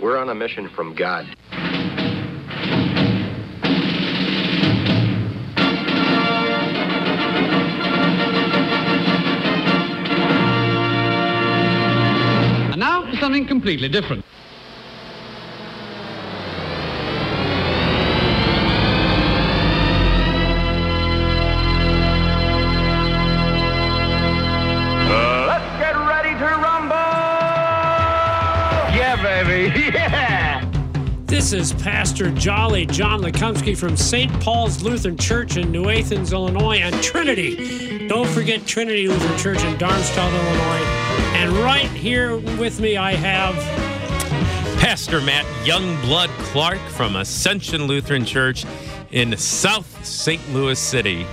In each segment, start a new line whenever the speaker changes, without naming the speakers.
We're on a mission from God.
And now for something completely different.
Let's get ready to rumble! Yeah, baby, yeah!
This is Pastor Jolly John Lekumsky from St. Paul's Lutheran Church in New Athens, Illinois, and Trinity. Don't forget Trinity Lutheran Church in Darmstadt, Illinois. And right here with me I have
Pastor Matt Youngblood Clark from Ascension Lutheran Church in South St. Louis City.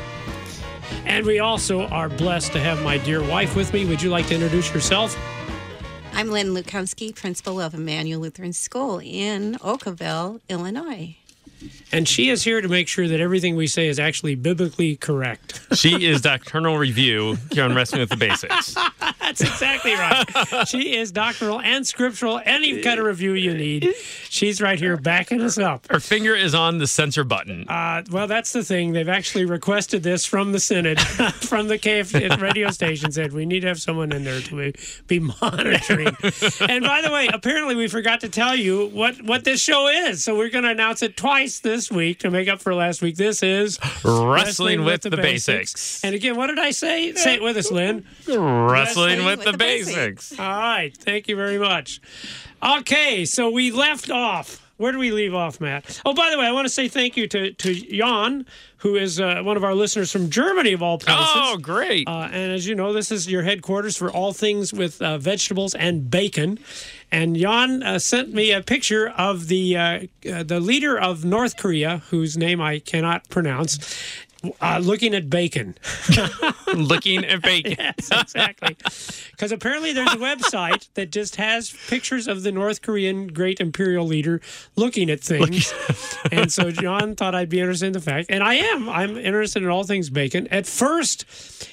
And we also are blessed to have my dear wife with me. Would you like to introduce yourself?
I'm Lynn Lekumsky, principal of Emmanuel Lutheran School in Oakville, Illinois.
And she is here to make sure that everything we say is actually biblically correct.
She is Doctrinal Review here on Wrestling with the Basics.
That's exactly right. She is doctrinal and scriptural, any kind of review you need. She's right here backing us up.
Her finger is on the censor button.
Well, that's the thing. They've actually requested this from the Synod, from the KF radio station, said we need to have someone in there to be monitoring. And by the way, apparently we forgot to tell you what this show is. So we're going to announce it twice this week to make up for last week. This is
Wrestling with the Basics.
And again, what did I say? Say it with us, Lynn.
Wrestling with the Basics.
All right. Thank you very much. Okay, so we left off. Where do we leave off, Matt? Oh, by the way, I want to say thank you to Jan, who is one of our listeners from Germany, of all places.
Oh, great.
And as you know, this is your headquarters for all things with vegetables and bacon. And Jan sent me a picture of the leader of North Korea, whose name I cannot pronounce, looking at bacon.
Looking at bacon.
Yes, exactly. Because apparently there's a website that just has pictures of the North Korean great imperial leader looking at things. And so John thought I'd be interested in the fact, and I am. I'm interested in all things bacon. At first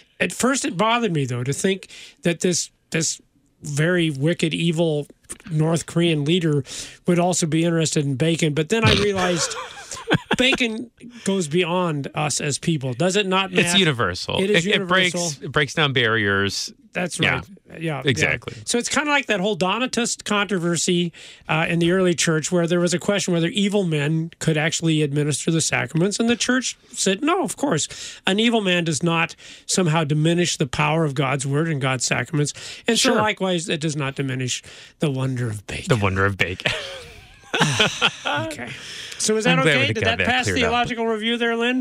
it bothered me, though, to think that this very wicked, evil North Korean leader would also be interested in bacon. But then I realized bacon goes beyond us as people. Does it not, Matt?
It's universal.
It is universal.
It breaks down barriers.
That's right. Yeah,
exactly.
Yeah. So it's kind of like that whole Donatist controversy in the early church where there was a question whether evil men could actually administer the sacraments. And the church said, no, of course. An evil man does not somehow diminish the power of God's word and God's sacraments. And so likewise, it does not diminish the wonder of bacon.
The wonder of bacon.
Okay. So is that okay? Did that pass theological review there, Lynn?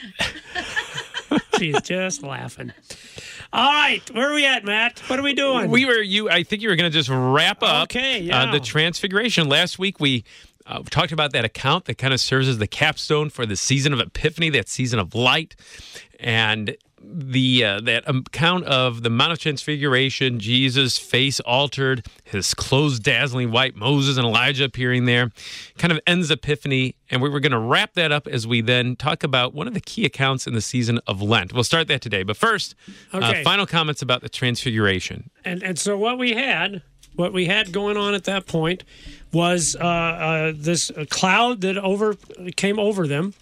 She's just laughing. All right, where are we at, Matt? What are we doing?
I think you were going to just wrap up
the
Transfiguration. Last week we talked about that account that kind of serves as the capstone for the season of Epiphany, that season of light, and that account of the Mount of Transfiguration, Jesus' face altered, his clothes dazzling white, Moses and Elijah appearing there, kind of ends Epiphany, and we were going to wrap that up as we then talk about one of the key accounts in the season of Lent. We'll start that today, but first, final comments about the Transfiguration.
And so what we had going on at that point was this cloud that came over them.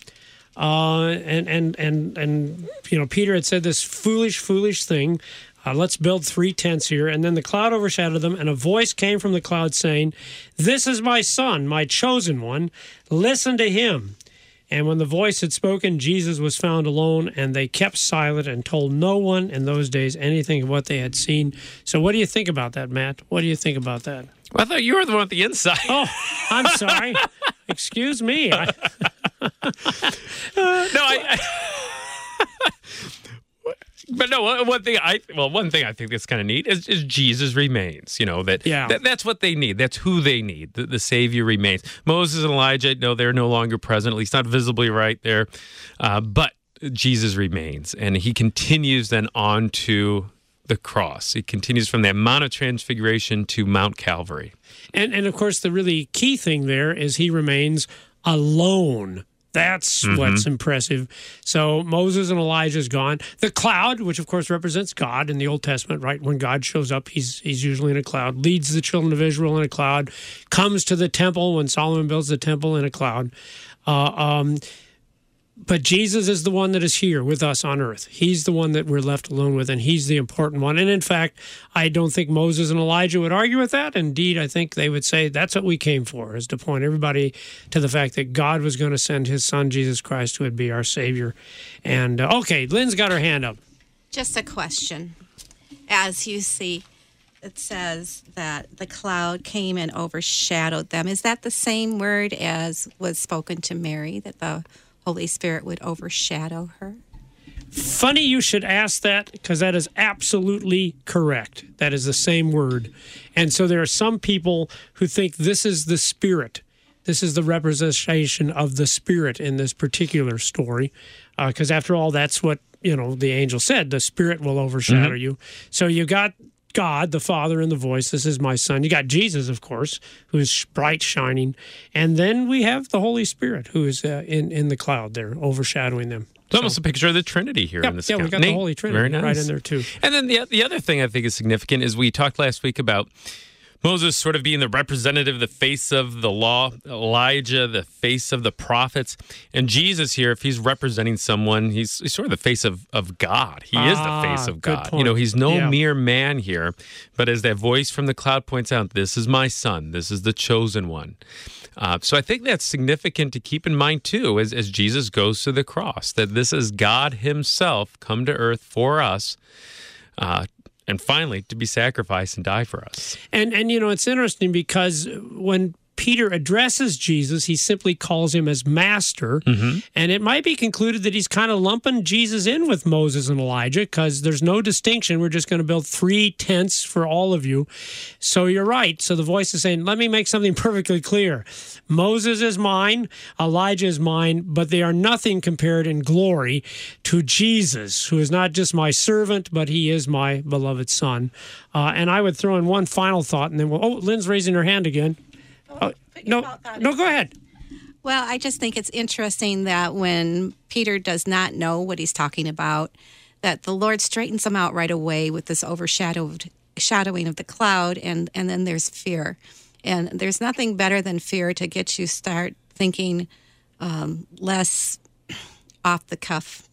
And you know, Peter had said this foolish thing. Let's build 3 tents here. And then the cloud overshadowed them, and a voice came from the cloud saying, "This is my son, my chosen one. Listen to him." And when the voice had spoken, Jesus was found alone, and they kept silent and told no one in those days anything of what they had seen. So what do you think about that, Matt? What do you think about that?
Well, I thought you were the one at the inside.
Oh, I'm sorry. Excuse me.
One thing I think that's kind of neat is Jesus remains. You know, that's what they need. That's who they need. The Savior remains. Moses and Elijah, no, they're no longer present, at least not visibly right there. But Jesus remains, and he continues then on to the cross. He continues from that Mount of Transfiguration to Mount Calvary.
And of course, the really key thing there is he remains alone That's what's impressive. So Moses and Elijah's gone. The cloud, which of course represents God in the Old Testament, right? When God shows up, he's usually in a cloud, leads the children of Israel in a cloud, comes to the temple when Solomon builds the temple in a cloud. But Jesus is the one that is here with us on earth. He's the one that we're left alone with, and he's the important one. And in fact, I don't think Moses and Elijah would argue with that. Indeed, I think they would say that's what we came for, is to point everybody to the fact that God was going to send his son, Jesus Christ, who would be our Savior. And, okay, Lynn's got her hand up.
Just a question. As you see, it says that the cloud came and overshadowed them. Is that the same word as was spoken to Mary, that the Holy Spirit would overshadow her?
Funny you should ask that, because that is absolutely correct. That is the same word. And so there are some people who think this is the Spirit. This is the representation of the Spirit in this particular story. Because after all, that's what, the angel said. The Spirit will overshadow you. So you got God, the Father, in the voice. This is my son. You got Jesus, of course, who is bright, shining. And then we have the Holy Spirit, who is in the cloud there, overshadowing them.
It's almost a picture of the Trinity here in this.
Yeah, we got the Holy Trinity right in there, too.
And then the other thing I think is significant is we talked last week about Moses sort of being the representative, the face of the law, Elijah, the face of the prophets, and Jesus here, if he's representing someone, he's sort of the face of God. He is the face of God.
Point.
He's no mere man here, but as that voice from the cloud points out, this is my son, this is the chosen one. So I think that's significant to keep in mind, too, as Jesus goes to the cross, that this is God himself come to earth for us, and finally, to be sacrificed and die for us.
And it's interesting because when Peter addresses Jesus, he simply calls him as master. And it might be concluded that he's kind of lumping Jesus in with Moses and Elijah because there's no distinction. We're just going to build 3 tents for all of you. So you're right. So the voice is saying, let me make something perfectly clear. Moses is mine, Elijah is mine, but they are nothing compared in glory to Jesus, who is not just my servant, but he is my beloved son. And I would throw in one final thought, and then Lynn's raising her hand again. No, go ahead.
Well, I just think it's interesting that when Peter does not know what he's talking about, that the Lord straightens him out right away with this shadowing of the cloud, and then there's fear. And there's nothing better than fear to get you start thinking less off the cuff.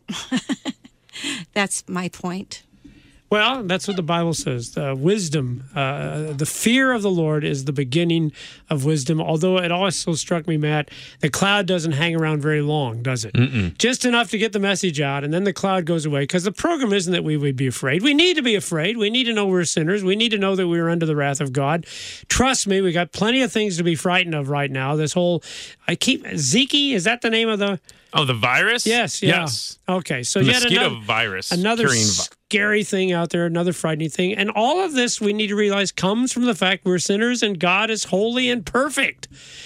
That's my point.
Well, that's what the Bible says. Wisdom, the fear of the Lord is the beginning of wisdom. Although it also struck me, Matt, the cloud doesn't hang around very long, does it? Just enough to get the message out, and then the cloud goes away. Because the program isn't that we would be afraid. We need to be afraid. We need to know we're sinners. We need to know that we're under the wrath of God. Trust me, we got plenty of things to be frightened of right now. This whole, Zika, is that the name of the...
Oh, the virus?
Yes. Okay, so yet
mosquito virus.
Another scary thing out there, another frightening thing. And all of this, we need to realize, comes from the fact we're sinners and God is holy and perfect,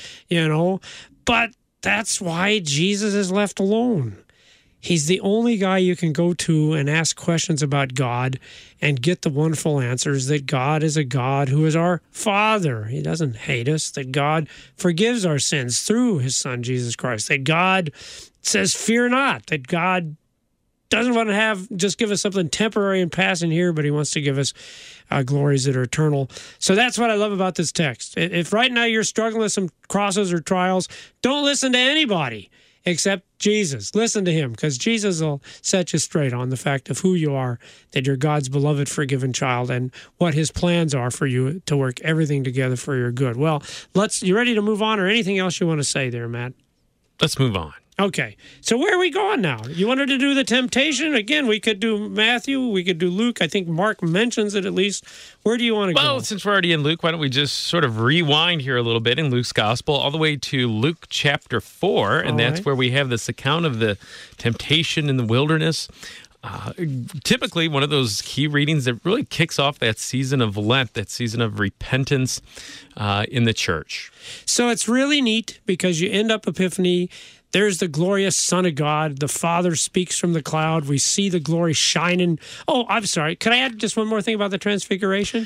But that's why Jesus is left alone. He's the only guy you can go to and ask questions about God and get the wonderful answers that God is a God who is our Father. He doesn't hate us, that God forgives our sins through his Son, Jesus Christ, that God says, fear not, that God doesn't want to just give us something temporary and passing here, but he wants to give us glories that are eternal. So that's what I love about this text. If right now you're struggling with some crosses or trials, don't listen to anybody except Jesus. Listen to him, because Jesus will set you straight on the fact of who you are, that you're God's beloved, forgiven child, and what his plans are for you to work everything together for your good. Well, you ready to move on, or anything else you want to say there, Matt?
Let's move on.
Okay, so where are we going now? You wanted to do the temptation? Again, we could do Matthew, we could do Luke. I think Mark mentions it at least. Where do you want to go?
Well, since we're already in Luke, why don't we just sort of rewind here a little bit in Luke's gospel, all the way to Luke chapter 4, and that's where we have this account of the temptation in the wilderness. Typically, one of those key readings that really kicks off that season of Lent, that season of repentance in the church.
So it's really neat because you end up Epiphany. There's the glorious Son of God. The Father speaks from the cloud. We see the glory shining. Oh, I'm sorry. Could I add just one more thing about the Transfiguration?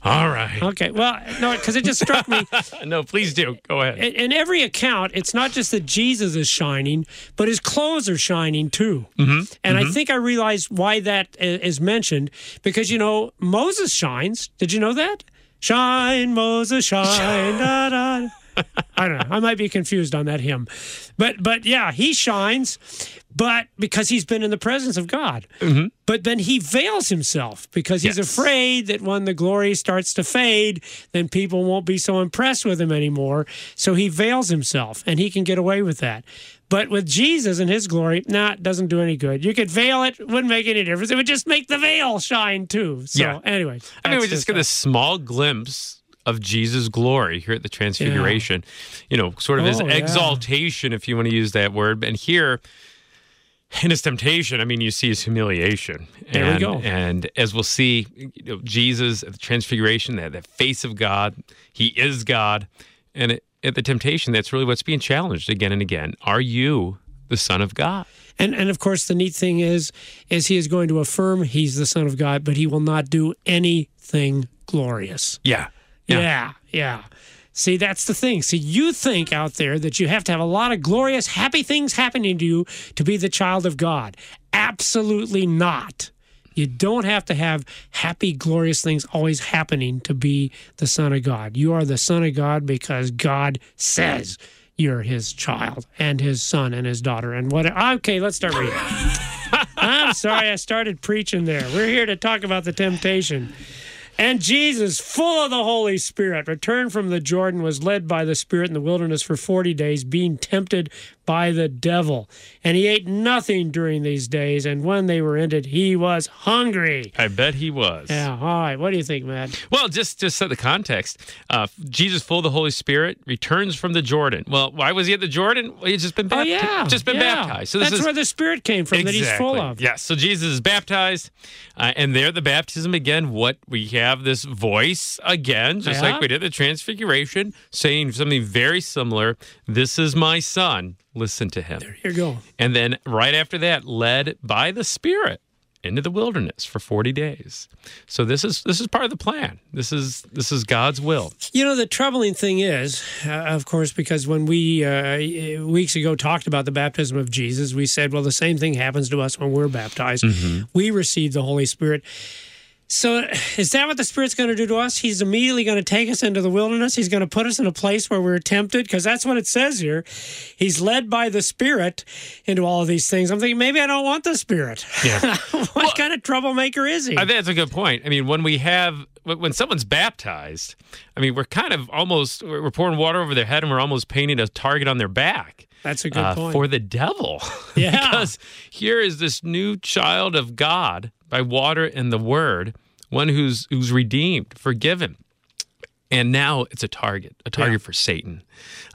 All right.
Okay. Well, no, because it just struck me.
No, please do. Go ahead.
In every account, it's not just that Jesus is shining, but his clothes are shining too. And I think I realized why that is mentioned because, Moses shines. Did you know that? Shine, Moses, shine. Da, da. I don't know. I might be confused on that hymn. But yeah, he shines, but because he's been in the presence of God. But then he veils himself because he's afraid that when the glory starts to fade, then people won't be so impressed with him anymore. So he veils himself, and he can get away with that. But with Jesus and his glory, it doesn't do any good. You could veil it, wouldn't make any difference. It would just make the veil shine too. So anyway.
I mean, we just get a small glimpse of Jesus' glory here at the Transfiguration, sort of his exaltation, if you want to use that word. And here, in his temptation, I mean, you see his humiliation.
There we go.
And as we'll see, Jesus at the Transfiguration, that face of God, he is God. And at the temptation, that's really what's being challenged again and again. Are you the Son of God?
And of course, the neat thing is he is going to affirm he's the Son of God, but he will not do anything glorious.
Yeah.
See, that's the thing. See, you think out there that you have to have a lot of glorious, happy things happening to you to be the child of God. Absolutely not. You don't have to have happy, glorious things always happening to be the Son of God. You are the Son of God because God says you're his child and his son and his daughter. And what? Okay, let's start reading. I'm sorry I started preaching there. We're here to talk about the temptation. And Jesus, full of the Holy Spirit, returned from the Jordan, was led by the Spirit in the wilderness for 40 days, being tempted by the devil. And he ate nothing during these days, and when they were ended, he was hungry.
I bet he was.
Yeah, all right. What do you think, Matt?
Well, just to set the context, Jesus, full of the Holy Spirit, returns from the Jordan. Well, why was he at the Jordan? Well, he's just been baptized. So
that's where the Spirit came from that he's full of.
Yes, so Jesus is baptized, and there at the baptism again, what we have this voice again, just like we did at the Transfiguration, saying something very similar. This is my son. Listen to him.
There you go.
And then right after that, led by the Spirit into the wilderness for 40 days. So this is part of the plan. This is God's will.
The troubling thing is, of course, because when we weeks ago talked about the baptism of Jesus, we said, well, the same thing happens to us when we're baptized. We receive the Holy Spirit. So is that what the Spirit's going to do to us? He's immediately going to take us into the wilderness. He's going to put us in a place where we're tempted, because that's what it says here. He's led by the Spirit into all of these things. I'm thinking, maybe I don't want the Spirit.
Yeah.
What kind of troublemaker is he?
I think that's a good point. I mean, when someone's baptized, I mean, we're kind of almost, we're pouring water over their head and we're almost painting a target on their back.
That's a good point.
For the devil.
Yeah.
Because here is this new child of God by water and the word, one who's redeemed, forgiven. And now it's a target for Satan,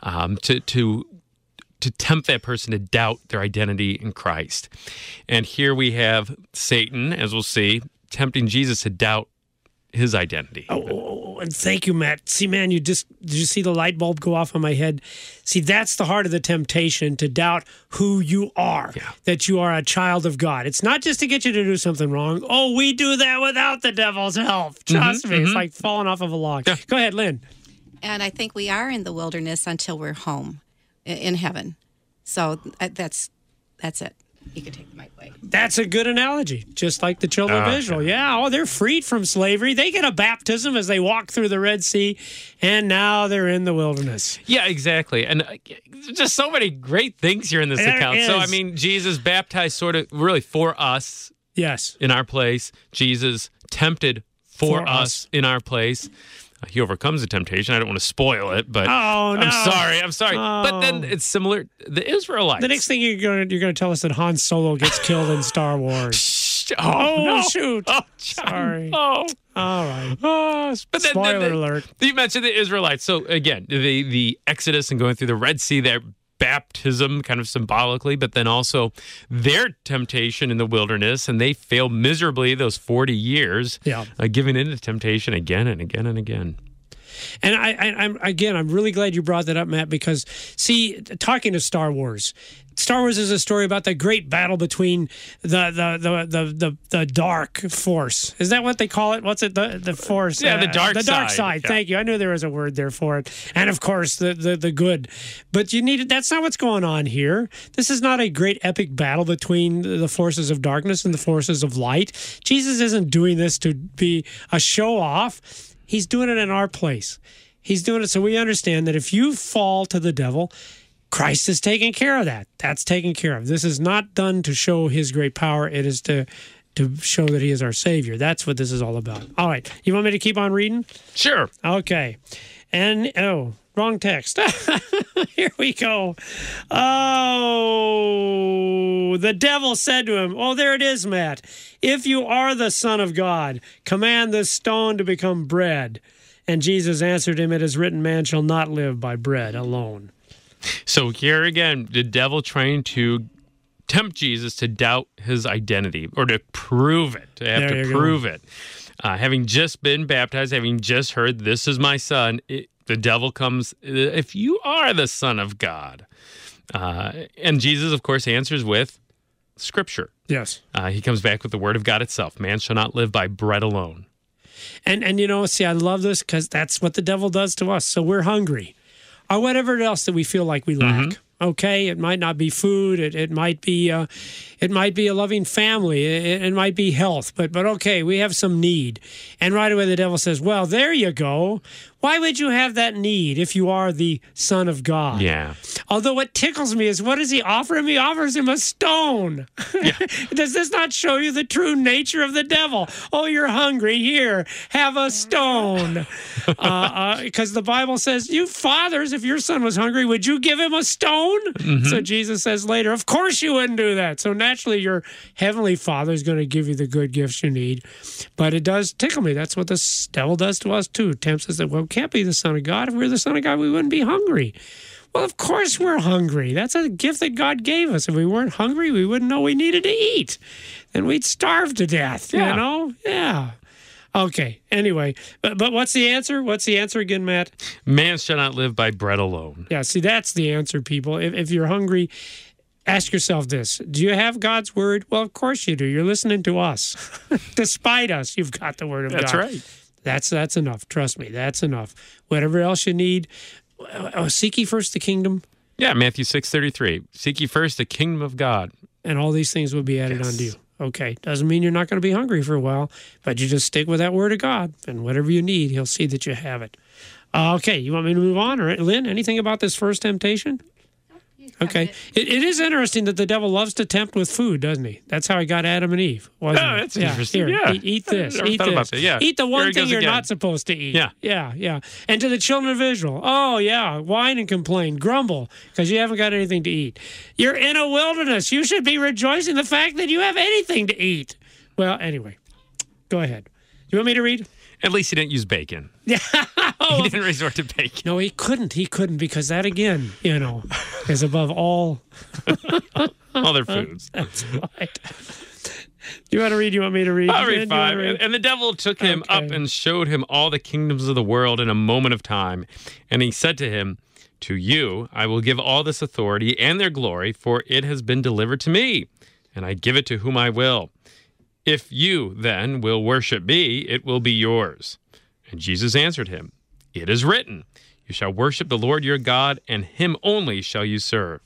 to tempt that person to doubt their identity in Christ. And here we have Satan, as we'll see, tempting Jesus to doubt his identity.
Oh, and thank you, Matt. See, man, did you see the light bulb go off on my head? See, that's the heart of the temptation, to doubt who you are, that you are a child of God. It's not just to get you to do something wrong. Oh, we do that without the devil's help. Trust me. It's like falling off of a log. Yeah. Go ahead, Lynn.
And I think we are in the wilderness until we're home in heaven. So that's it. You can take the mic away.
That's a good analogy, just like the children of Israel. Yeah, they're freed from slavery. They get a baptism as they walk through the Red Sea, and now they're in the wilderness.
Yeah, exactly. And just so many great things here in this account. So, I mean, Jesus baptized sort of really for us.
Yes.
In our place. Jesus tempted for us in our place. He overcomes the temptation. I don't want to spoil it, but I'm sorry.
Oh.
But then it's similar. The Israelites.
The next thing you're going to tell us that Han Solo gets killed in Star Wars.
No.
Shoot!
Oh,
sorry.
Oh,
all right.
But then,
spoiler alert.
You mentioned the Israelites. So again, the Exodus and going through the Red Sea, their baptism kind of symbolically, but then also their temptation in the wilderness, and they failed miserably those 40 years, giving in to temptation again and again and again.
And I'm really glad you brought that up, Matt, because see, talking to Star Wars is a story about the great battle between the dark force. Is that what they call it? What's it? The force?
Yeah, the dark side.
The dark side.
Yeah.
Thank you. I knew there was a word there for it. And of course, the good. But that's not what's going on here. This is not a great epic battle between the forces of darkness and the forces of light. Jesus isn't doing this to be a show off. He's doing it in our place. He's doing it so we understand that if you fall to the devil, Christ is taking care of that. That's taken care of. This is not done to show his great power. It is to show that he is our Savior. That's what this is all about. All right. You want me to keep on reading?
Sure.
Okay. And, wrong text. Here we go. Oh, the devil said to him, oh, there it is, Matt. If you are the Son of God, command this stone to become bread. And Jesus answered him, it is written, man shall not live by bread alone.
So here again, the devil trying to tempt Jesus to doubt his identity or to prove it, prove it. Having just been baptized, having just heard, this is my son, the devil comes, if you are the Son of God. And Jesus, of course, answers with Scripture.
Yes.
He comes back with the Word of God itself. Man shall not live by bread alone.
And see, I love this because that's what the devil does to us. So we're hungry. Or whatever else that we feel like we lack. Okay, it might not be food. It might be a loving family. It might be health. But okay, we have some need, and right away the devil says, "Well, there you go. Why would you have that need if you are the Son of God?"
Yeah.
Although what tickles me is, what does he offer him? He offers him a stone. Yeah. Does this not show you the true nature of the devil? Oh, you're hungry. Here, have a stone. Because the Bible says, you fathers, if your son was hungry, would you give him a stone? So Jesus says later, of course you wouldn't do that. So naturally, your heavenly Father is going to give you the good gifts you need. But it does tickle me. That's what the devil does to us, too. Tempts us that, well, can't be the Son of God. If we were the Son of God, we wouldn't be hungry. Well, of course we're hungry. That's a gift that God gave us. If we weren't hungry, we wouldn't know we needed to eat. Then we'd starve to death, you know? Yeah. Okay. Anyway, but what's the answer? What's the answer again, Matt?
Man shall not live by bread alone.
Yeah, see, that's the answer, people. If you're hungry, ask yourself this. Do you have God's word? Well, of course you do. You're listening to us. Despite us, you've got the word of God.
That's right.
That's enough. Trust me, that's enough. Whatever else you need, seek ye first the kingdom.
Yeah, Matthew 6:33. Seek ye first the kingdom of God.
And all these things will be added unto you. Okay, doesn't mean you're not going to be hungry for a while, but you just stick with that word of God, and whatever you need, he'll see that you have it. Okay, you want me to move on? Or Lynn, anything about this first temptation? Okay. It is interesting that the devil loves to tempt with food, doesn't he? That's how he got Adam and Eve.
That's interesting.
Here, eat this. Eat this.
About that. Yeah.
Eat the one thing you're
again.
not supposed to eat.
Yeah.
Yeah. And to the children of Israel, whine and complain, grumble, because you haven't got anything to eat. You're in a wilderness. You should be rejoicing the fact that you have anything to eat. Well, anyway, go ahead. You want me to read?
At least he didn't use bacon.
Yeah.
He didn't resort to bacon.
No, he couldn't. Because that, again, is above all
other foods.
That's right. You want to read? You want me to read?
I'll read 5. And the devil took him up and showed him all the kingdoms of the world in a moment of time. And he said to him, to you I will give all this authority and their glory, for it has been delivered to me, and I give it to whom I will. If you, then, will worship me, it will be yours. And Jesus answered him, it is written, you shall worship the Lord your God, and him only shall you serve.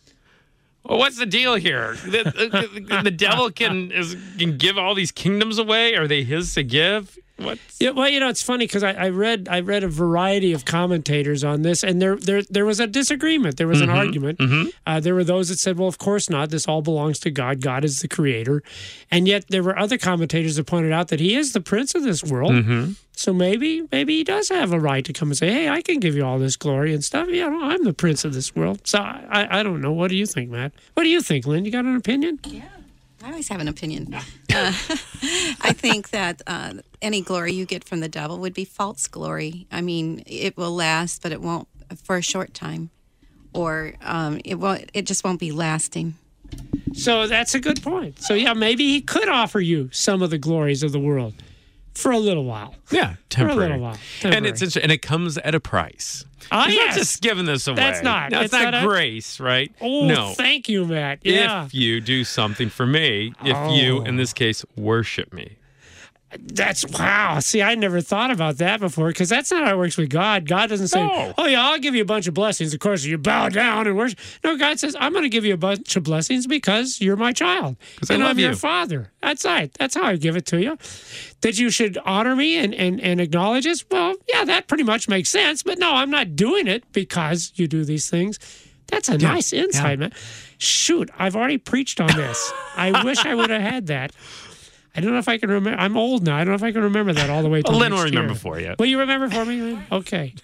Well, what's the deal here? The devil can give all these kingdoms away? Are they his to give? What?
Yeah, well, it's funny because I read a variety of commentators on this, and there was a disagreement. There was an argument. There were those that said, well, of course not. This all belongs to God. God is the creator. And yet there were other commentators that pointed out that he is the prince of this world. So maybe he does have a right to come and say, hey, I can give you all this glory and stuff. I'm the prince of this world. So I don't know. What do you think, Matt? What do you think, Lynn? You got an opinion?
Yeah. I always have an opinion. I think that any glory you get from the devil would be false glory. I mean, it will last, but it won't for a short time, or it just won't be lasting.
So that's a good point. So yeah, maybe he could offer you some of the glories of the world For a little while.
Yeah, temporary.
For a little while.
And it comes at a price.
Ah,
He's
yes.
not just giving this away.
That's not.
No, it's not
a-
grace, right?
Oh,
no.
thank you, Matt. Yeah.
If you do something for me, if you, in this case, worship me.
That's wow. See, I never thought about that before because that's not how it works with God. God doesn't say,
No.
"Oh yeah, I'll give you a bunch of blessings." Of course, you bow down and worship. No, God says, "I'm going to give you a bunch of blessings because you're my child
'Cause I
and
love
I'm your
you."
father." That's right. That's how I give it to you. That you should honor me and acknowledge us. Well, yeah, that pretty much makes sense. But no, I'm not doing it because you do these things. That's a nice insight, man. Shoot, I've already preached on this. I wish I would have had that. I don't know if I can remember. I'm old now. I don't know if I can remember that all the way to
Lynn will remember for you.
Will you remember for me, Lynn? Okay.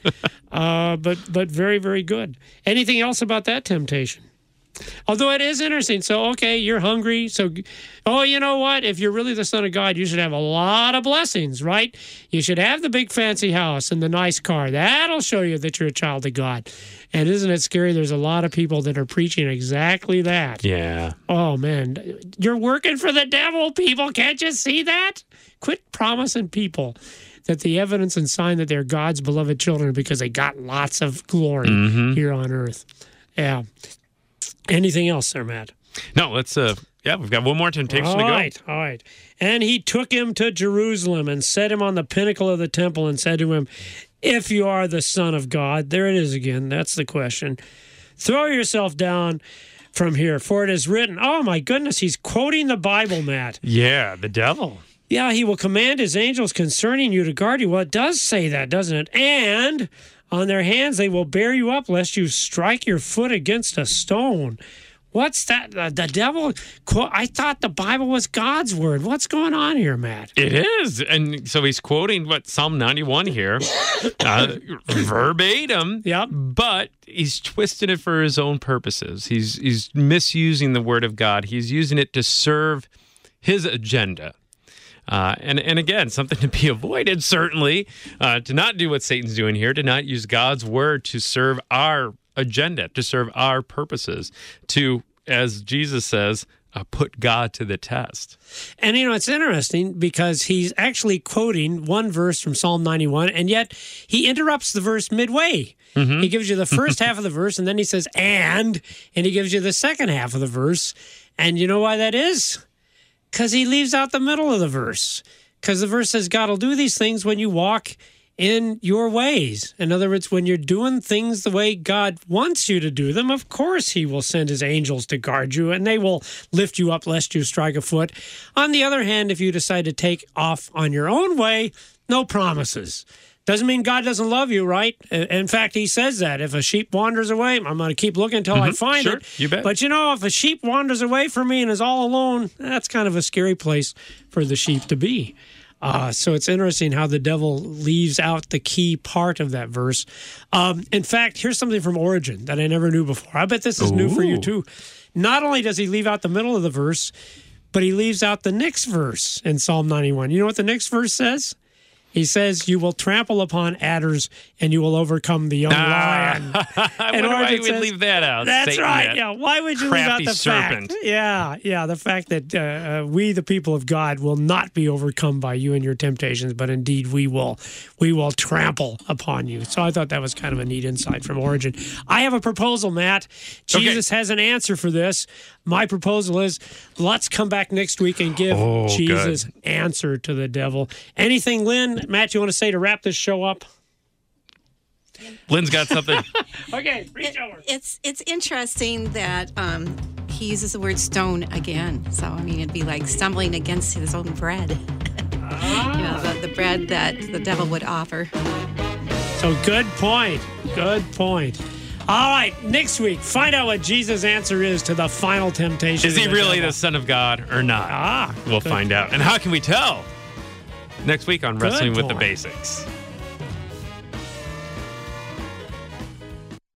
But very, very good. Anything else about that temptation? Although it is interesting. So, okay, you're hungry. So, you know what? If you're really the Son of God, you should have a lot of blessings, right? You should have the big fancy house and the nice car. That'll show you that you're a child of God. And isn't it scary? There's a lot of people that are preaching exactly that.
Yeah.
Oh, man. You're working for the devil, people. Can't you see that? Quit promising people that the evidence and sign that they're God's beloved children because they got lots of glory here on earth. Yeah. Anything else there, Matt?
No, let's, we've got one more temptation to go.
All right. And he took him to Jerusalem and set him on the pinnacle of the temple and said to him, "If you are the Son of God," there it is again, that's the question, "throw yourself down from here, for it is written." Oh, my goodness, he's quoting the Bible, Matt.
Yeah, the devil.
Yeah, he will command his angels concerning you to guard you. Well, it does say that, doesn't it? And on their hands they will bear you up, lest you strike your foot against a stone. What's that? The devil? I thought the Bible was God's word. What's going on here, Matt?
It is. And so he's quoting Psalm 91 here, verbatim.
Yep.
But he's twisting it for his own purposes. He's misusing the word of God. He's using it to serve his agenda. And again, something to be avoided, certainly, to not do what Satan's doing here, to not use God's word to serve our agenda, to serve our purposes, to, as Jesus says, put God to the test.
And, it's interesting because he's actually quoting one verse from Psalm 91, and yet he interrupts the verse midway. He gives you the first half of the verse, and then he says, and he gives you the second half of the verse. And you know why that is? Because he leaves out the middle of the verse. Because the verse says God will do these things when you walk in your ways. In other words, when you're doing things the way God wants you to do them, of course he will send his angels to guard you, and they will lift you up lest you strike a foot. On the other hand, if you decide to take off on your own way, no promises. Doesn't mean God doesn't love you, right? In fact, he says that. If a sheep wanders away, I'm going to keep looking until I find it.
You bet.
But if a sheep wanders away from me and is all alone, that's kind of a scary place for the sheep to be. So it's interesting how the devil leaves out the key part of that verse. In fact, here's something from Origen that I never knew before. I bet this is new for you too. Not only does he leave out the middle of the verse, but he leaves out the next verse in Psalm 91. You know what the next verse says? He says, "You will trample upon adders and you will overcome the young lion."
I wonder why you would leave that out.
That's
Satan,
right.
that
Yeah. Why would you leave out
crafty
the
serpent.
fact? Yeah. The fact that we, the people of God, will not be overcome by you and your temptations, but indeed we will trample upon you. So I thought that was kind of a neat insight from Origen. I have a proposal, Matt. Jesus has an answer for this. My proposal is let's come back next week and give Jesus' answer to the devil. Anything, Lynn, Matt, you want to say to wrap this show up?
Lynn's got something.
Okay, reach over.
It's interesting that he uses the word stone again. So, it'd be like stumbling against his own bread. The bread that the devil would offer.
So good point. Good point. All right, next week, find out what Jesus' answer is to the final temptation.
Is he
of the
really
devil.
the Son of God or not?
Ah,
We'll
good.
find out. And how can we tell? Next week on Wrestling with the
point.
Basics.